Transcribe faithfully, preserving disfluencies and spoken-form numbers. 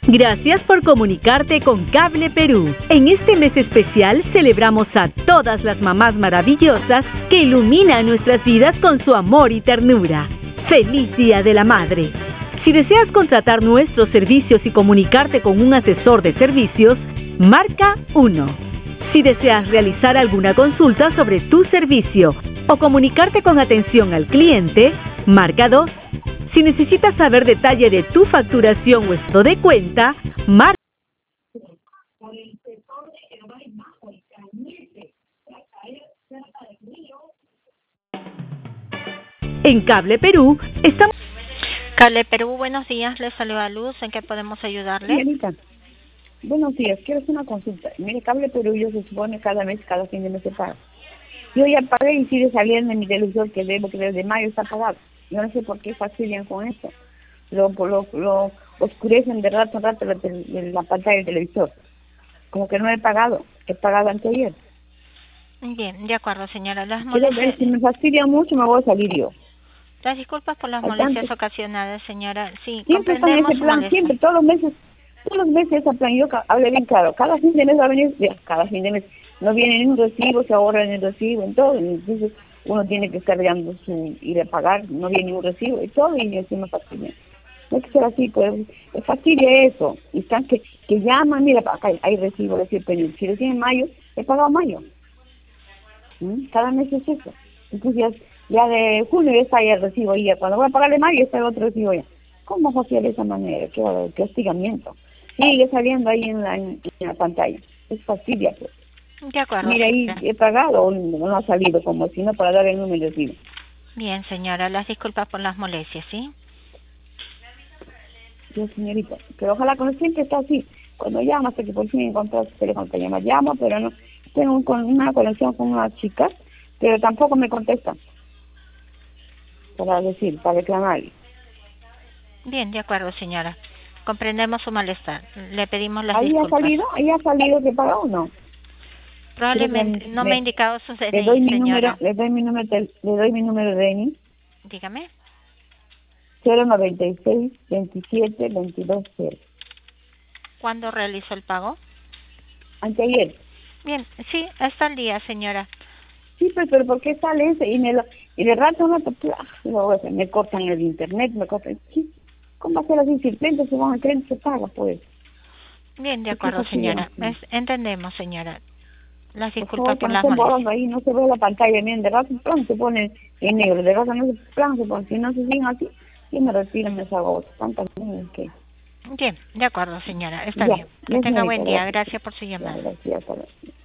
Gracias por comunicarte con Cable Perú. En este mes especial celebramos a todas las mamás maravillosas que iluminan nuestras vidas con su amor y ternura. ¡Feliz Día de la Madre! Si deseas contratar nuestros servicios y comunicarte con un asesor de servicios, marca uno. Si deseas realizar alguna consulta sobre tu servicio o comunicarte con atención al cliente, marca dos. Si necesitas saber detalle de tu facturación o estado de cuenta, marca. En Cable Perú estamos. Cable Perú, buenos días, les saluda Luz, ¿en qué podemos ayudarle? Señorita, buenos días, quiero hacer una consulta. Mire, Cable Perú yo se supone cada mes, cada fin de mes se paga. Yo ya pagué y sigue saliendo en mi televisor que debo, que desde mayo está pagado. Yo no sé por qué fastidian con esto. Lo, lo, lo oscurecen de rato en rato la, la pantalla del televisor. Como que no he pagado, he pagado anteayer. Bien, de acuerdo, señora. Las Quiero molestias... ver, si me fastidia mucho me voy a salir yo. Las disculpas por las Al molestias tanto. ocasionadas, señora. Sí, Siempre están en comprendemos ese su plan, molestia. siempre, todos los meses, todos los meses ese plan, yo hablé bien claro, cada fin de mes va a venir, ya, cada fin de mes, no viene ni un recibo, se ahorra en el recibo, en todo, y entonces uno tiene que estar dando su, ir a pagar, no viene ningún recibo, y todo, y encima fastidia. No hay que ser así, pues, es fastidia eso, y están que, que llaman, mira, acá hay, hay recibo, recibo, pero si recién en mayo, he pagado mayo, ¿Mm? Cada mes es eso, entonces ya, ya de junio ya está ya el recibo, y ya cuando voy a pagar de mayo, ya está el otro recibo ya. ¿Cómo fastidia de esa manera? Qué, qué hostigamiento. Sigue saliendo ahí en la, en, en la pantalla. Es fastidia, pues. De acuerdo. Mira, ahí señora. he pagado o no, no ha salido, como si no para dar el número de recibo. Bien, señora, las disculpas por las molestias, ¿sí? Sí, señorita. Pero ojalá con siempre está así. Cuando llama, hasta que por fin encontrás su teléfono, te llama, llamo, pero no. Tengo un, con una conexión con una chica, pero tampoco me contestan. Para decir, para reclamar. Bien, de acuerdo, señora. Comprendemos su malestar. Le pedimos las ¿Ahí disculpas. ha salido? ¿Ahí ha salido que paga o no? Probablemente, no me, me ha indicado su D N I, le doy mi señora. número, le doy mi número, le doy mi número de D N I. Dígame. cero noventa y seis, veintisiete, veintidós, cero. ¿Cuándo realizó el pago? Anteayer. Bien, sí, está al día, señora. Sí, pues, pero ¿por qué sale ese? Y, me lo, y de rato no luego me cortan el internet, me cortan. ¿Sí? ¿Cómo va a ser así? Si el cliente se va al cliente se paga, pues. Bien, de ¿Qué acuerdo, señora. sí? Es, entendemos, señora. Las Por disculpas favor, por que no las estén molestias. borrando ahí, no se ve la pantalla bien, de rato plan se pone en negro, de rato no se plan se pone, si no se siguen así, y me retiran esa voz, tantas veces que... Bien, de acuerdo, señora. Está Ya, bien. Que ya, tenga señorita, buen día. gracias. Gracias por su Ya, llamada. gracias, hasta luego.